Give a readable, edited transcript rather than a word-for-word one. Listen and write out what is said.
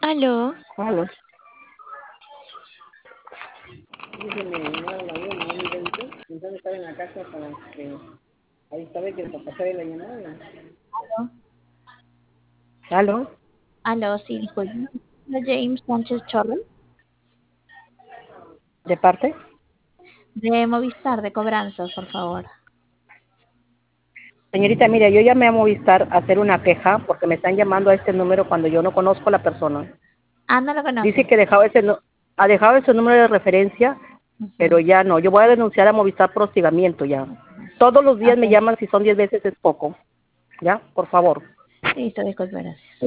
Aló, Aló. Dice, me llamaron ayer, no me identifiqué, entonces estaba en la casa para que ahí sabe que para pasar la llamada. aló, ¿Aló? aló, sí, disculpe. James Sánchez Chorro, ¿De parte? de Movistar, de cobranzas, por favor. Señorita, mire, yo llamé a Movistar a hacer una queja porque me están llamando a este número cuando yo no conozco a la persona. Ah, no lo Dice conoce. que ha dejado ese número de referencia, pero Ujú. ya no. Yo voy a denunciar a Movistar por hostigamiento ya. Todos los días me Ok, llaman, si son 10 veces es poco. ¿Ya? Por favor. listo, disculpe, gracias.